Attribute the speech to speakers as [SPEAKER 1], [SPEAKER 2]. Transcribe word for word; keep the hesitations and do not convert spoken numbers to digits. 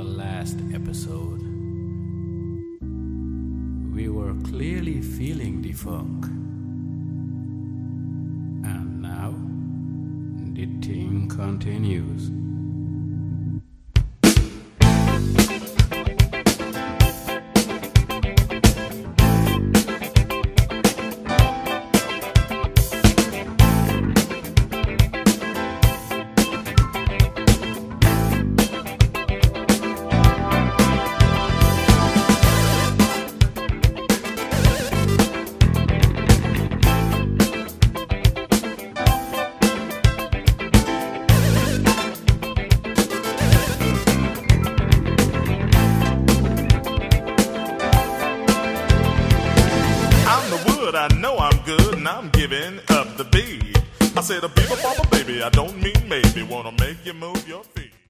[SPEAKER 1] our last episode, we were clearly feeling the funk. And now, the thing continues.
[SPEAKER 2] I know I'm good and I'm giving up the beat. I said a baby, papa, baby, I don't mean